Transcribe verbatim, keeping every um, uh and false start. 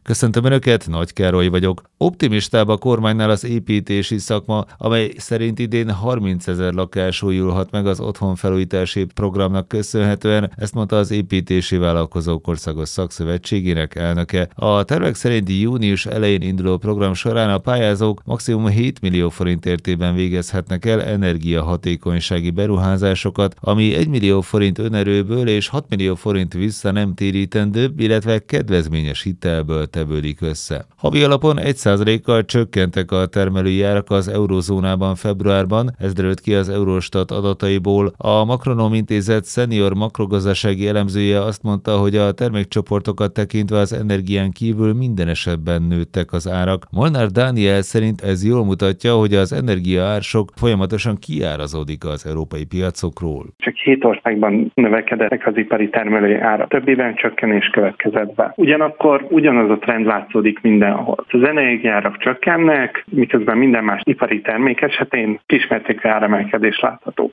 Köszöntöm Önöket, Nagy Károly vagyok. Optimistább a kormánynál az építési szakma, amely szerint idén harmincezer lakás újulhat meg az otthonfelújítási programnak köszönhetően, ezt mondta az Építési Vállalkozók Országos Szakszövetségének elnöke. A tervek szerint június elején induló program során a pályázók maximum hét millió forint értében végezhetnek el energiahatékonysági beruházásokat, ami egy millió forint önerőből és hat millió forint vissza nem térítendő, illetve kedvezményes hitelből tevődik össze. Havi alapon egy százalékkal csökkentek a termelői árak az eurózónában februárban, ez derült ki az Eurostat adataiból. A Makronom Intézet szenior makrogazdasági elemzője azt mondta, hogy a termékcsoportokat tekintve az energián kívül minden esetben nőttek az árak. Molnár Dániel szerint ez jól mutatja, hogy az energiaársok folyamatosan kiárazódik az európai piacokról. Csak hét országban növekedtek az ipari termelői ára. Többében csökkenés következett be. Ugyanakkor ugyanaz a trend látszódik mindenhol. Az energiaárak csökkennek, miközben minden más ipari termék esetén kismértékű áremelkedés látható.